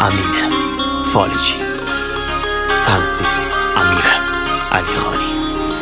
امین فالجی، تنظیم امیر علیخانی.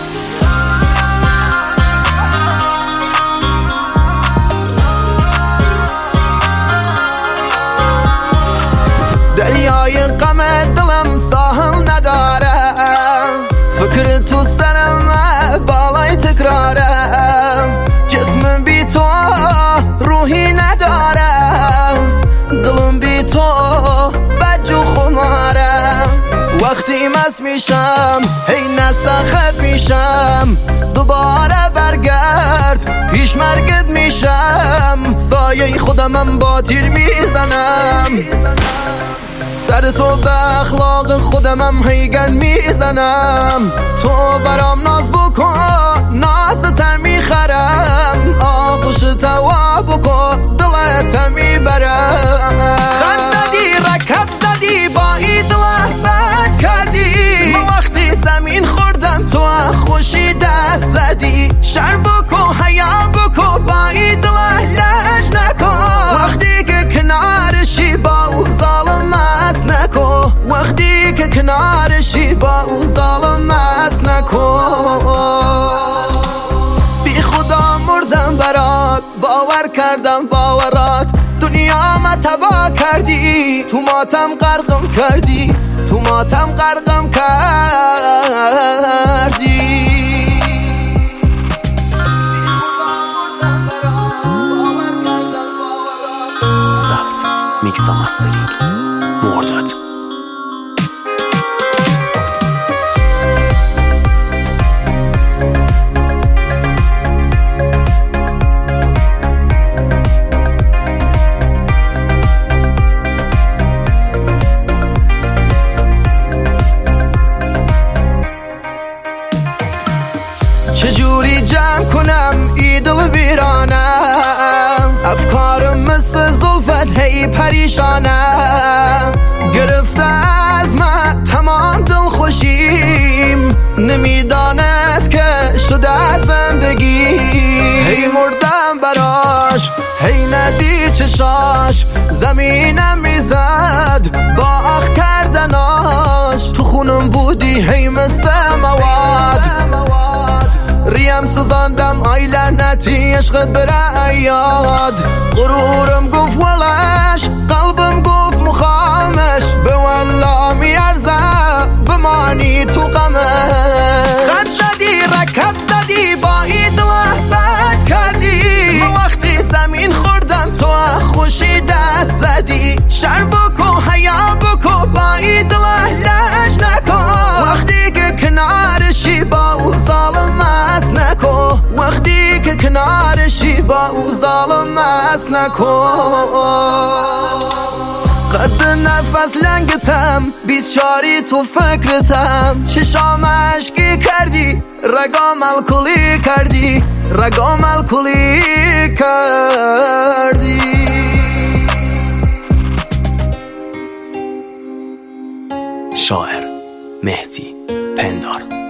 دریای غم دلم ساحل نداره، فکر تو سرم بالای تکراره، جسمم بی تو روحی نداره، دلم بی تو بجو خماره. وقتی مست میشم هی نستخب میشم، دوباره برگرد پیش مرگت میشم، سایه خودمم با تیر میزنم، سر تو به اخلاق خودمم هیگن میزنم. تو برام ناز بکن ناز تر میخرم، آغوش توا بکن دلت میبرم. خط زدی رکب زدی با ای دل بد کردی، ما وقتی زمین خوردم تو خوشی دست زدی. شر بکن حیا بکن با ای دل لش نکن، وقتی که کنارشی با او ظالم است نکن، وقتی که کنارشی با او ظالم است نکن. بی خدا مردم برات، باور کردم باورات، دنیا ما تباه کردی، تو ماتم غرقم کردی، تو ماتم غرقم کردی. ضبط میکس و مسترینگ مرداد. چجوری جمع کنم ای دل ویرانم، افکارم مثل زلفت هی پریشانم، گرفته از من تمام دل خوشیم، نمیدانست که شده زندگی. هی مردم براش هی ندی چشاش، زمینم میزد با اخ کردناش، تو خونم بودی هی مثل مواد، ریم سوزاندم آی لعنتی عشقت بره یاد. غرورم گفت ولش، قلبم گفت مخامش، به والله میارزه بمانی تو غمش. خط زدی رکب زدی با ای دل بد کردی، ما وقتی زمین خوردم تو خوشی دست زدی. شر بکن حیا بکن با ای دل لش نکن، وقتی که کنارشی با او ظالم است نکن، وقتی که کنارشی با او ظالم است نکن. قد نفس لنگتم 24 تو فکرتم، چشام اشکی کردی رگام الکلی کردی، رگام الکلی کردی. شاعر مهدی پندار.